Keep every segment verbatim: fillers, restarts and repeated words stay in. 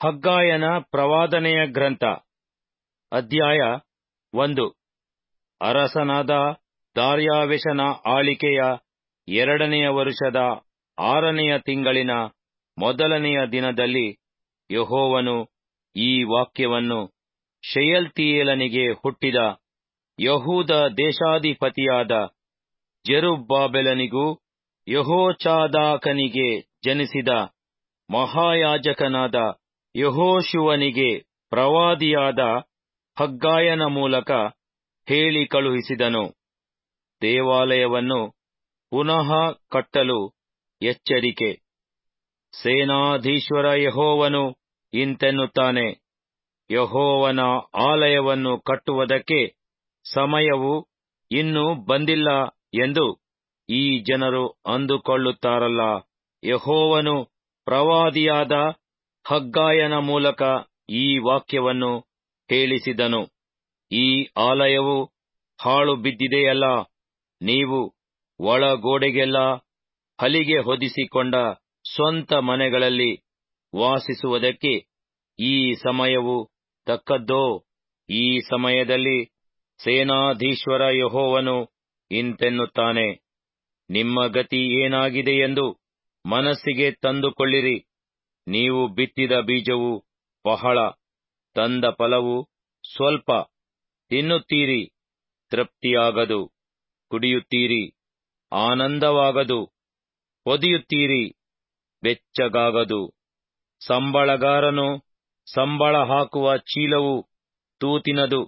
ಹಗ್ಗಾಯನ ಪ್ರವಾದನೆಯ ಗ್ರಂಥ. ಅಧ್ಯಾಯ ಒಂದು. ಅರಸನಾದ ದಾರ್ಯಾವೆಷನ ಆಳಿಕೆಯ ಎರಡನೆಯ ವರುಷದ ಆರನೆಯ ತಿಂಗಳಿನ ಮೊದಲನೆಯ ದಿನದಲ್ಲಿ ಯೆಹೋವನು ಈ ವಾಕ್ಯವನ್ನು ಶೆಯಲ್ತೀಯೇಲನಿಗೆ ಹುಟ್ಟಿದ ಯಹೂದ ದೇಶಾಧಿಪತಿಯಾದ ಜೆರುಬ್ಬಾಬೆಲನಿಗೂ ಯೆಹೋಚಾದಾಕನಿಗೆ ಜನಿಸಿದ ಮಹಾಯಾಜಕನಾದ ಯೆಹೋಶುವನಿಗೆ ಪ್ರವಾದಿಯಾದ ಹಗ್ಗಾಯನ ಮೂಲಕ ಹೇಳಿ ಕಳುಹಿಸಿದನು. ದೇವಾಲಯವನ್ನು ಪುನಃ ಕಟ್ಟಲು ಎಚ್ಚರಿಕೆ. ಸೇನಾಧೀಶ್ವರ ಯೆಹೋವನು ಇಂತೆನ್ನುತ್ತಾನೆ, ಯೆಹೋವನ ಆಲಯವನ್ನು ಕಟ್ಟುವುದಕ್ಕೆ ಸಮಯವು ಇನ್ನೂ ಬಂದಿಲ್ಲ ಎಂದು ಈ ಜನರು ಅಂದುಕೊಳ್ಳುತ್ತಾರಲ್ಲ. ಯೆಹೋವನು ಪ್ರವಾದಿಯಾದ ಹಗ್ಗಾಯನ ಮೂಲಕ ಈ ವಾಕ್ಯವನ್ನು ಹೇಳಿಸಿದನು. ಈ ಆಲಯವು ಹಾಳು ಬಿದ್ದಿದೆಯಲ್ಲ, ನೀವು ಒಳಗೋಡೆಗೆಲ್ಲ ಹಲಿಗೆ ಹೊದಿಸಿಕೊಂಡ ಸ್ವಂತ ಮನೆಗಳಲ್ಲಿ ವಾಸಿಸುವುದಕ್ಕೆ ಈ ಸಮಯವು ತಕ್ಕದ್ದೋ? ಈ ಸಮಯದಲ್ಲಿ ಸೇನಾಧೀಶ್ವರ ಯೆಹೋವನು ಇಂತೆನ್ನುತ್ತಾನೆ, ನಿಮ್ಮ ಗತಿ ಏನಾಗಿದೆ ಎಂದು ಮನಸ್ಸಿಗೆ ತಂದುಕೊಳ್ಳಿರಿ. ನೀವು ಬಿತ್ತಿದ ಬೀಜವು ಬಹಳ, ತಂದ ಫಲವು ಸ್ವಲ್ಪ. ತಿನ್ನುತ್ತೀರಿ, ತೃಪ್ತಿಯಾಗದು; ಕುಡಿಯುತ್ತೀರಿ, ಆನಂದವಾಗದು; ಹೊದಿಯುತ್ತೀರಿ, ಬೆಚ್ಚಗಾಗದು. ಸಂಬಳಗಾರನು ಸಂಬಳ ಹಾಕುವ ಚೀಲವು ತೂತಿನದು.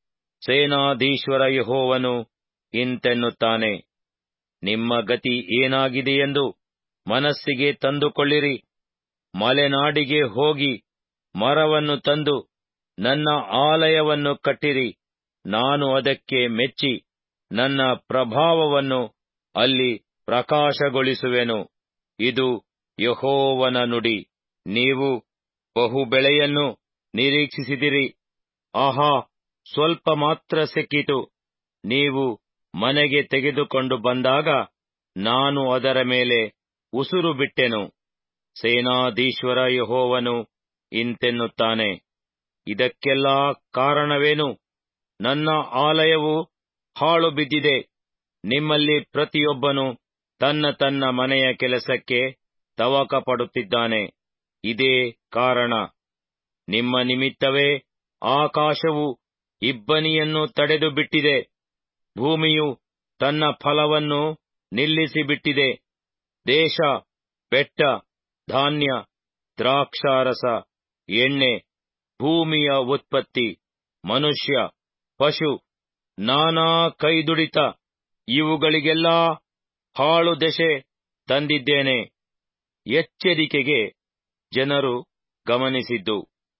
ಸೇನಾಧೀಶ್ವರ ಯೆಹೋವನು ಇಂತೆನ್ನುತ್ತಾನೆ, ನಿಮ್ಮ ಗತಿ ಏನಾಗಿದೆಯೆಂದು ಮನಸ್ಸಿಗೆ ತಂದುಕೊಳ್ಳಿರಿ. ಮಲೆನಾಡಿಗೆ ಹೋಗಿ ಮರವನ್ನು ತಂದು ನನ್ನ ಆಲಯವನ್ನು ಕಟ್ಟಿರಿ. ನಾನು ಅದಕ್ಕೆ ಮೆಚ್ಚಿ ನನ್ನ ಪ್ರಭಾವವನ್ನು ಅಲ್ಲಿ ಪ್ರಕಾಶಗೊಳಿಸುವೆನು. ಇದು ಯೆಹೋವನ ನುಡಿ. ನೀವು ಬಹುಬೆಳೆಯನ್ನು ನಿರೀಕ್ಷಿಸಿದಿರಿ. ಆಹಾ, ಸ್ವಲ್ಪ ಮಾತ್ರ ಸಿಕ್ಕಿತು. ನೀವು ಮನೆಗೆ ತೆಗೆದುಕೊಂಡು ಬಂದಾಗ ನಾನು ಅದರ ಮೇಲೆ ಉಸುರು ಬಿಟ್ಟೆನು. ಸೇನಾಧೀಶ್ವರ ಯೆಹೋವನು ಇಂತೆನ್ನುತ್ತಾನೆ, ಇದಕ್ಕೆಲ್ಲಾ ಕಾರಣವೇನು? ನನ್ನ ಆಲಯವು ಹಾಳು ಬಿದ್ದಿದೆ. ನಿಮ್ಮಲ್ಲಿ ಪ್ರತಿಯೊಬ್ಬನು ತನ್ನ ತನ್ನ ಮನೆಯ ಕೆಲಸಕ್ಕೆ ತವಕ ಪಡುತ್ತಿದ್ದಾನೆ. ಇದೇ ಕಾರಣ. ನಿಮ್ಮ ನಿಮಿತ್ತವೇ ಆಕಾಶವು ಇಬ್ಬನಿಯನ್ನು ತಡೆದು ಬಿಟ್ಟಿದೆ. ಭೂಮಿಯು ತನ್ನ ಫಲವನ್ನು ನಿಲ್ಲಿಸಿಬಿಟ್ಟಿದೆ. ದೇಶ, ಬೆಟ್ಟ, ಧಾನ್ಯ, ದ್ರಾಕ್ಷಾರಸ, ಎಣ್ಣೆ, ಭೂಮಿಯ ಉತ್ಪತ್ತಿ, ಮನುಷ್ಯ, ಪಶು, ನಾನಾ ಕೈದುಡಿತ, ಇವುಗಳಿಗೆಲ್ಲಾ ಹಾಳು ದೆಸೆ ತಂದಿದ್ದೇನೆ. ಎಚ್ಚರಿಕೆಗೆ ಜನರು ಗಮನಿಸಿದ್ದು.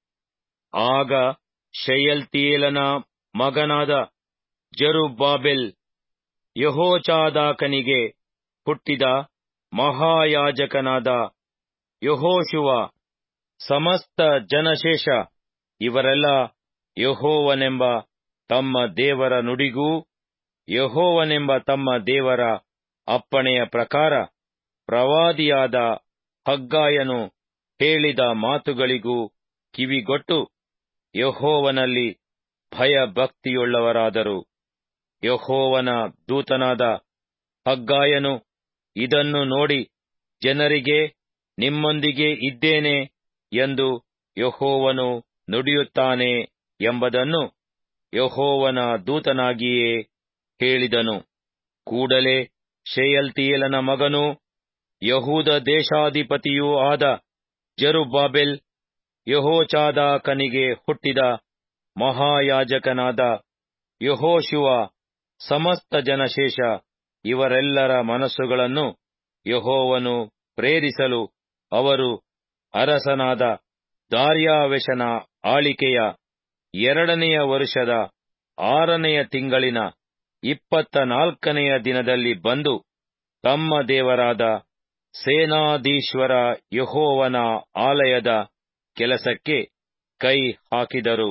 ಆಗ ಶೆಯಲ್ತೀಯೇಲನ ಮಗನಾದ ಜೆರುಬ್ಬಾಬೆಲ್ ಯೆಹೋಚಾದಾಕನಿಗೆ ಹುಟ್ಟಿದ ಮಹಾಯಾಜಕನಾದ ಯೆಹೋಶುವ, ಸಮಸ್ತ ಜನಶೇಷ ಇವರೆಲ್ಲ ಯೆಹೋವನೆಂಬ ತಮ್ಮ ದೇವರ ನುಡಿಗೂ ಯೆಹೋವನೆಂಬ ತಮ್ಮ ದೇವರ ಅಪ್ಪಣೆಯ ಪ್ರಕಾರ ಪ್ರವಾದಿಯಾದ ಹಗ್ಗಾಯನು ಹೇಳಿದ ಮಾತುಗಳಿಗೂ ಕಿವಿಗೊಟ್ಟು ಯೆಹೋವನಲ್ಲಿ ಭಯಭಕ್ತಿಯುಳ್ಳವರಾದರು. ಯೆಹೋವನ ದೂತನಾದ ಹಗ್ಗಾಯನು ಇದನ್ನು ನೋಡಿ ಜನರಿಗೆ, ನಿಮ್ಮೊಂದಿಗೆ ಇದ್ದೇನೆ ಎಂದು ಯೆಹೋವನು ನುಡಿಯುತ್ತಾನೆ ಎಂಬುದನ್ನು ಯೆಹೋವನ ದೂತನಾಗಿಯೇ ಹೇಳಿದನು. ಕೂಡಲೇ ಶೆಯಲ್ತೀಯೇಲನ ಮಗನೂ ಯಹೂದ ದೇಶಾಧಿಪತಿಯೂ ಆದ ಜೆರುಬ್ಬಾಬೆಲ್ ಯೆಹೋಚಾದಾಕನಿಗೆ ಹುಟ್ಟಿದ ಮಹಾಯಾಜಕನಾದ ಯೆಹೋಶುವ, ಸಮಸ್ತ ಜನಶೇಷ ಇವರೆಲ್ಲರ ಮನಸ್ಸುಗಳನ್ನು ಯೆಹೋವನು ಪ್ರೇರಿಸಲು ಅವರು ಅರಸನಾದ ದಾರ್ಯಾವೆಷನ ಆಳಿಕೆಯ ಎರಡನೆಯ ವರುಷದ ಆರನೆಯ ತಿಂಗಳಿನ ಇಪ್ಪತ್ತ ನಾಲ್ಕನೆಯ ದಿನದಲ್ಲಿ ಬಂದು ತಮ್ಮ ದೇವರಾದ ಸೇನಾಧೀಶ್ವರ ಯೆಹೋವನ ಆಲಯದ ಕೆಲಸಕ್ಕೆ ಕೈ ಹಾಕಿದರು.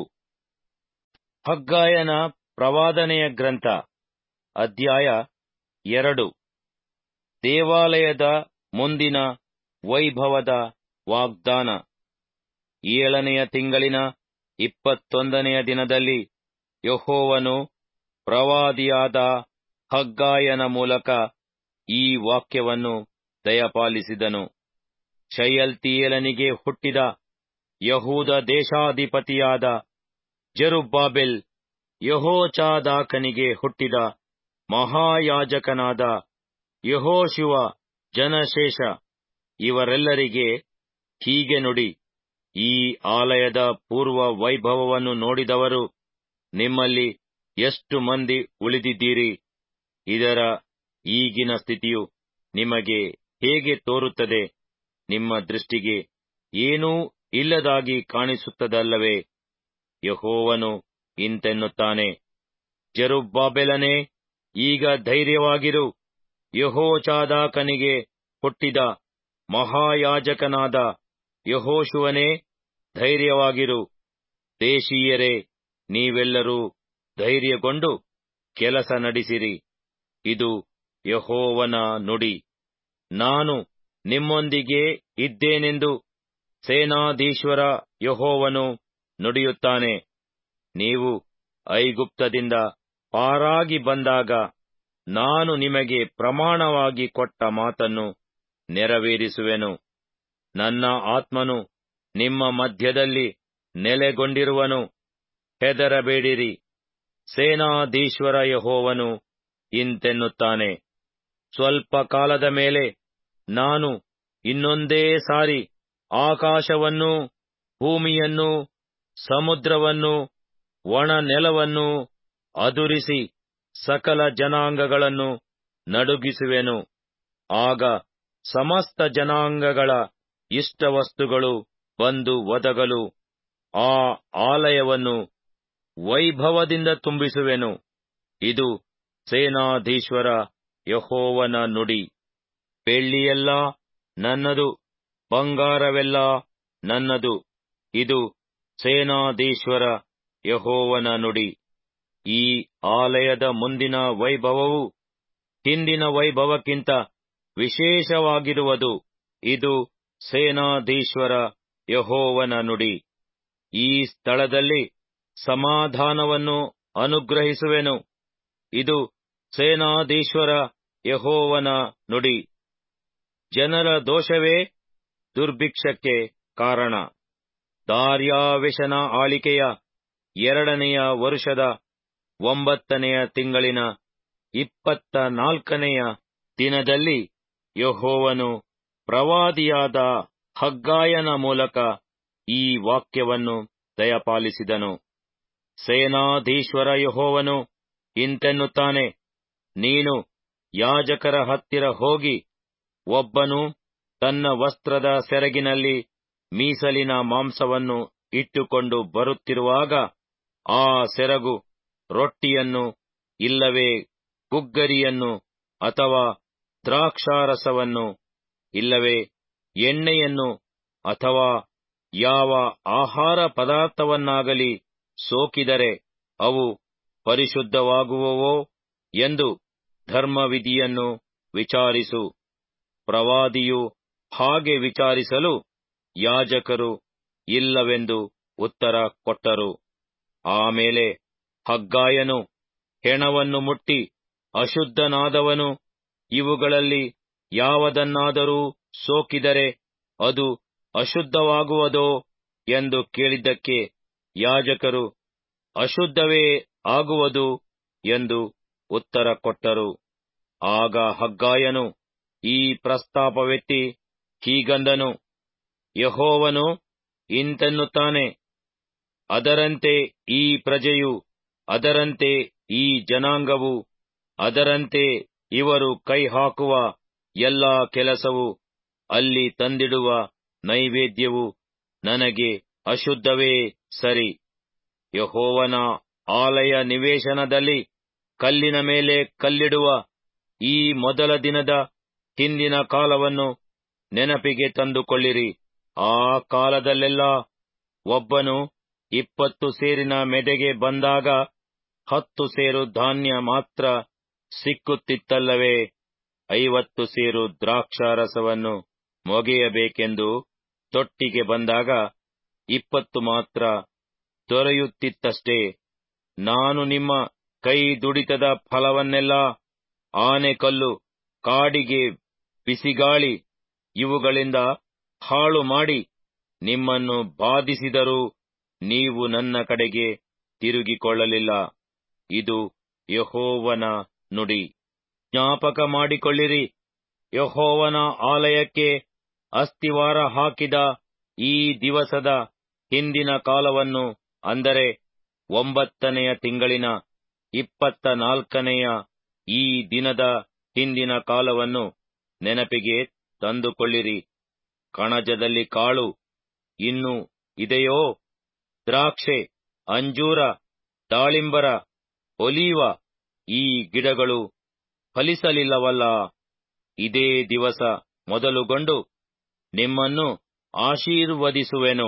ಹಗ್ಗಾಯನ ಪ್ರವಾದನೆಯ ಗ್ರಂಥ. ಅಧ್ಯಾಯ ಎರಡು. ದೇವಾಲಯದ ಮುಂದಿನ ವೈಭವದ ವಾಗ್ದಾನ. ಏಳನೆಯ ತಿಂಗಳಿನ ಇಪ್ಪತ್ತೊಂದನೆಯ ದಿನದಲ್ಲಿ ಯೆಹೋವನು ಪ್ರವಾದಿಯಾದ ಹಗ್ಗಾಯನ ಮೂಲಕ ಈ ವಾಕ್ಯವನ್ನು ದಯಪಾಲಿಸಿದನು. ಶಯಲ್ತೀಯೇಲನಿಗೆ ಹುಟ್ಟಿದ ಯಹೂದ ದೇಶಾಧಿಪತಿಯಾದ ಜೆರುಬ್ಬಾಬೆಲ್, ಯೆಹೋಚಾದಾಕನಿಗೆ ಹುಟ್ಟಿದ ಮಹಾಯಾಜಕನಾದ ಯೆಹೋಶುವ ಜನಶೇಷ, ಇವರೆಲ್ಲರಿಗೆ ಹೀಗೆ ನುಡಿ. ಈ ಆಲಯದ ಪೂರ್ವ ವೈಭವವನ್ನು ನೋಡಿದವರು ನಿಮ್ಮಲ್ಲಿ ಎಷ್ಟು ಮಂದಿ ಉಳಿದಿದ್ದೀರಿ? ಇದರ ಈಗಿನ ಸ್ಥಿತಿಯು ನಿಮಗೆ ಹೇಗೆ ತೋರುತ್ತದೆ? ನಿಮ್ಮ ದೃಷ್ಟಿಗೆ ಏನೂ ಇಲ್ಲದಾಗಿ ಕಾಣಿಸುತ್ತದಲ್ಲವೇ? ಯೆಹೋವನು ಇಂತೆನ್ನುತ್ತಾನೆ, ಜೆರುಬ್ಬಾಬೆಲನೇ, ಈಗ ಧೈರ್ಯವಾಗಿರು. ಯೆಹೋಚಾದಾಕನಿಗೆ ಹುಟ್ಟಿದ ಮಹಾಯಾಜಕನಾದ ಯೆಹೋಶುವನೇ, ಧೈರ್ಯವಾಗಿರು. ದೇಶೀಯರೇ, ನೀವೆಲ್ಲರೂ ಧೈರ್ಯಗೊಂಡು ಕೆಲಸ ನಡೆಸಿರಿ. ಇದು ಯೆಹೋವನ ನುಡಿ. ನಾನು ನಿಮ್ಮೊಂದಿಗೆ ಇದ್ದೇನೆಂದು ಸೇನಾಧೀಶ್ವರ ಯೆಹೋವನು ನುಡಿಯುತ್ತಾನೆ. ನೀವು ಐಗುಪ್ತದಿಂದ ಪಾರಾಗಿ ಬಂದಾಗ ನಾನು ನಿಮಗೆ ಪ್ರಮಾಣವಾಗಿ ಕೊಟ್ಟ ಮಾತನ್ನು ನೆರವೇರಿಸುವೆನು. ನನ್ನ ಆತ್ಮನು ನಿಮ್ಮ ಮಧ್ಯದಲ್ಲಿ ನೆಲೆಗೊಂಡಿರುವನು. ಹೆದರಬೇಡಿರಿ. ಸೇನಾಧೀಶ್ವರ ಯೆಹೋವನು ಇಂತೆನ್ನುತ್ತಾನೆ, ಸ್ವಲ್ಪ ಕಾಲದ ಮೇಲೆ ನಾನು ಇನ್ನೊಂದೇ ಸಾರಿ ಆಕಾಶವನ್ನೂ ಭೂಮಿಯನ್ನೂ ಸಮುದ್ರವನ್ನೂ ಒಣ ನೆಲವನ್ನೂ ಅದುರಿಸಿ ಸಕಲ ಜನಾಂಗಗಳನ್ನು ನಡುಗಿಸುವೆನು. ಆಗ ಸಮಸ್ತ ಜನಾಂಗಗಳ ಇಷ್ಟವಸ್ತುಗಳು ಬಂದು ಒದಗಲು ಆ ಆಲಯವನ್ನು ವೈಭವದಿಂದ ತುಂಬಿಸುವೆನು. ಇದು ಸೇನಾಧೀಶ್ವರ ಯೆಹೋವನ ನುಡಿ. ಬೆಳ್ಳಿಯೆಲ್ಲ ನನ್ನದು, ಬಂಗಾರವೆಲ್ಲ ನನ್ನದು. ಇದು ಸೇನಾಧೀಶ್ವರ ಯೆಹೋವನ ನುಡಿ. ಈ ಆಲಯದ ಮುಂದಿನ ವೈಭವವು ಹಿಂದಿನ ವೈಭವಕ್ಕಿಂತ ವಿಶೇಷವಾಗಿರುವುದು. ಇದು ಸೇನಾಧೀಶ್ವರ ಯೆಹೋವನ ನುಡಿ. ಈ ಸ್ಥಳದಲ್ಲಿ ಸಮಾಧಾನವನ್ನು ಅನುಗ್ರಹಿಸುವೆನು. ಇದು ಸೇನಾಧೀಶ್ವರ ಯೆಹೋವನ ನುಡಿ. ಜನರ ದೋಷವೇ ದುರ್ಭಿಕ್ಷಕ್ಕೆ ಕಾರಣ. ದಾರ್ಯಾವೆಷನ ಆಳಿಕೆಯ ಎರಡನೆಯ ವರುಷದ ಒಂಬತ್ತನೆಯ ತಿಂಗಳಿನ ಇಪ್ಪತ್ತ ನಾಲ್ಕನೆಯ ದಿನದಲ್ಲಿ ಯೆಹೋವನು ಪ್ರವಾದಿಯಾದ ಹಗ್ಗಾಯನ ಮೂಲಕ ಈ ವಾಕ್ಯವನ್ನು ದಯಪಾಲಿಸಿದನು. ಸೇನಾಧೀಶ್ವರ ಯೆಹೋವನು ಇಂತೆನ್ನುತ್ತಾನೆ, ನೀನು ಯಾಜಕರ ಹತ್ತಿರ ಹೋಗಿ, ಒಬ್ಬನು ತನ್ನ ವಸ್ತ್ರದ ಸೆರಗಿನಲ್ಲಿ ಮೀಸಲಿನ ಮಾಂಸವನ್ನು ಇಟ್ಟುಕೊಂಡು ಬರುತ್ತಿರುವಾಗ ಆ ಸೆರಗು ರೊಟ್ಟಿಯನ್ನು ಇಲ್ಲವೇ ಗುಗ್ಗರಿಯನ್ನು ಅಥವಾ ದ್ರಾಕ್ಷಾರಸವನ್ನು ಇಲ್ಲವೇ ಎಣ್ಣೆಯನ್ನು ಅಥವಾ ಯಾವ ಆಹಾರ ಪದಾರ್ಥವನ್ನಾಗಲಿ ಸೋಕಿದರೆ ಅವು ಪರಿಶುದ್ಧವಾಗುವವೋ ಎಂದು ಧರ್ಮವಿಧಿಯನ್ನು ವಿಚಾರಿಸು. ಪ್ರವಾದಿಯು ಹಾಗೆ ವಿಚಾರಿಸಲು ಯಾಜಕರು ಇಲ್ಲವೆಂದು ಉತ್ತರ ಕೊಟ್ಟರು. ಆಮೇಲೆ ಹಗ್ಗಾಯನು ಹೆಣವನ್ನು ಮುಟ್ಟಿ, ಅಶುದ್ಧನಾದವನು ಇವುಗಳಲ್ಲಿ ಯಾವುದನ್ನಾದರೂ ಸೋಕಿದರೆ ಅದು ಅಶುದ್ಧವಾಗುವುದೋ ಎಂದು ಕೇಳಿದ್ದಕ್ಕೆ ಯಾಜಕರು ಅಶುದ್ಧವೇ ಆಗುವುದು ಎಂದು ಉತ್ತರ ಕೊಟ್ಟರು. ಆಗ ಹಗ್ಗಾಯನು ಈ ಪ್ರಸ್ತಾಪವೆತ್ತಿ ಹೀಗಂದನು, ಯೆಹೋವನು ಇಂತೆನ್ನುತ್ತಾನೆ, ಅದರಂತೆ ಈ ಪ್ರಜೆಯು, ಅದರಂತೆ ಈ ಜನಾಂಗವು, ಅದರಂತೆ ಇವರು ಕೈಹಾಕುವ ಎಲ್ಲಾ ಕೆಲಸವು, ಅಲ್ಲಿ ತಂದಿಡುವ ನೈವೇದ್ಯವು ನನಗೆ ಅಶುದ್ಧವೇ ಸರಿ. ಯೆಹೋವನ ಆಲಯ ನಿವೇಶನದಲ್ಲಿ ಕಲ್ಲಿನ ಮೇಲೆ ಕಲ್ಲಿಡುವ ಈ ಮೊದಲ ದಿನದ ಹಿಂದಿನ ಕಾಲವನ್ನು ನೆನಪಿಗೆ ತಂದುಕೊಳ್ಳಿರಿ. ಆ ಕಾಲದಲ್ಲೆಲ್ಲ ಒಬ್ಬನು ಇಪ್ಪತ್ತು ಸೇರಿನ ಮೆದೆಗೆ ಬಂದಾಗ ಹತ್ತು ಸೇರು ಧಾನ್ಯ ಮಾತ್ರ ಸಿಕ್ಕುತ್ತಿತ್ತಲ್ಲವೇ? ಐವತ್ತು ಸೇರು ದ್ರಾಕ್ಷಾರಸವನ್ನು ಮೊಗೆಯಬೇಕೆಂದು ತೊಟ್ಟಿಗೆ ಬಂದಾಗ ಇಪ್ಪತ್ತು ಮಾತ್ರ ದೊರೆಯುತ್ತಿತ್ತಷ್ಟೇ. ನಾನು ನಿಮ್ಮ ಕೈ ದುಡಿತದ ಫಲವನ್ನೆಲ್ಲ ಆನೆಕಲ್ಲು, ಕಾಡಿಗೆ, ಬಿಸಿಗಾಳಿ ಇವುಗಳಿಂದ ಹಾಳು ಮಾಡಿ ನಿಮ್ಮನ್ನು ಬಾಧಿಸಿದರೂ ನೀವು ನನ್ನ ಕಡೆಗೆ ತಿರುಗಿಕೊಳ್ಳಲಿಲ್ಲ. ಇದು ಯೆಹೋವನ ನುಡಿ. ಜ್ಞಾಪಕ ಮಾಡಿಕೊಳ್ಳಿರಿ, ಯೆಹೋವನ ಆಲಯಕ್ಕೆ ಅಸ್ತಿವಾರ ಹಾಕಿದ ಈ ದಿವಸದ ಹಿಂದಿನ ಕಾಲವನ್ನು, ಅಂದರೆ ಒಂಬತ್ತನೆಯ ತಿಂಗಳಿನ ಇಪ್ಪತ್ತ ನಾಲ್ಕನೆಯ ಈ ದಿನದ ಹಿಂದಿನ ಕಾಲವನ್ನು ನೆನಪಿಗೆ ತಂದುಕೊಳ್ಳಿರಿ. ಕಣಜದಲ್ಲಿ ಕಾಳು ಇನ್ನು ಇದೆಯೋ? ದ್ರಾಕ್ಷೆ, ಅಂಜೂರ, ದಾಳಿಂಬರ, ಒಲೀವ ಈ ಗಿಡಗಳು ಫಲಿಸಲಿಲ್ಲವಲ್ಲ? ಇದೇ ದಿವಸ ಮೊದಲುಗೊಂಡು ನಿಮ್ಮನ್ನು ಆಶೀರ್ವದಿಸುವೆನು.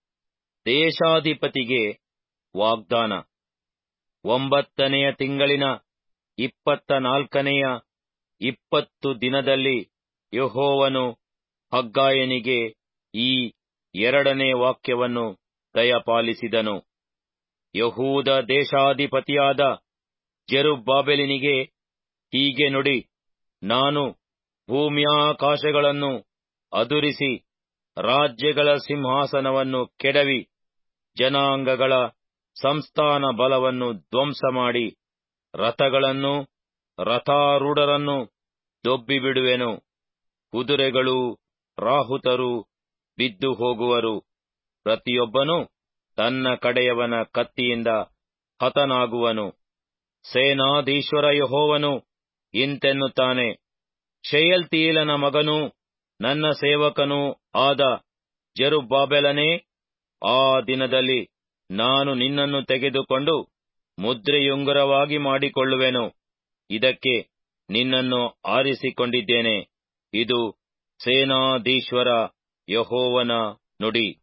ದೇಶಾಧಿಪತಿಗೆ ವಾಗ್ದಾನ. ಒಂಬತ್ತನೆಯ ತಿಂಗಳಿನ ಇಪ್ಪತ್ತ ನಾಲ್ಕನೆಯ ಇಪ್ಪತ್ತು ದಿನದಲ್ಲಿ ಯೆಹೋವನು ಹಗ್ಗಾಯನಿಗೆ ಈ ಎರಡನೇ ವಾಕ್ಯವನ್ನು ದಯಪಾಲಿಸಿದನು. ಯೆಹೂದ ದೇಶಾಧಿಪತಿಯಾದ ಜೆರುಬ್ಬಾಬೆಲನಿಗೆ ಹೀಗೆ ನುಡಿ. ನಾನು ಭೂಮ್ಯಾಕಾಶಗಳನ್ನು ಅದುರಿಸಿ, ರಾಜ್ಯಗಳ ಸಿಂಹಾಸನವನ್ನು ಕೆಡವಿ, ಜನಾಂಗಗಳ ಸಂಸ್ಥಾನ ಬಲವನ್ನು ಧ್ವಂಸ ಮಾಡಿ, ರಥಗಳನ್ನೂ ರಥಾರೂಢರನ್ನು ದೊಬ್ಬಿಬಿಡುವೆನು. ಕುದುರೆಗಳೂ ರಾಹುತರೂ ಬಿದ್ದು ಹೋಗುವರು. ಪ್ರತಿಯೊಬ್ಬನೂ ತನ್ನ ಕಡೆಯವನ ಕತ್ತಿಯಿಂದ ಹತನಾಗುವನು. ಸೇನಾಧೀಶ್ವರ ಯೆಹೋವನು ಇಂತೆನ್ನುತ್ತಾನೆ, ಶೆಯಲ್ತೀಯೇಲನ ಮಗನೂ ನನ್ನ ಸೇವಕನೂ ಆದ ಜೆರುಬ್ಬಾಬೆಲನೇ, ಆ ದಿನದಲ್ಲಿ ನಾನು ನಿನ್ನನ್ನು ತೆಗೆದುಕೊಂಡು ಮುದ್ರೆಯುಂಗುರವಾಗಿ ಮಾಡಿಕೊಳ್ಳುವೆನು. ಇದಕ್ಕೆ ನಿನ್ನನ್ನು ಆರಿಸಿಕೊಂಡಿದ್ದೇನೆ. ಇದು ಸೇನಾಧೀಶ್ವರ ಯೆಹೋವನ ನುಡಿ.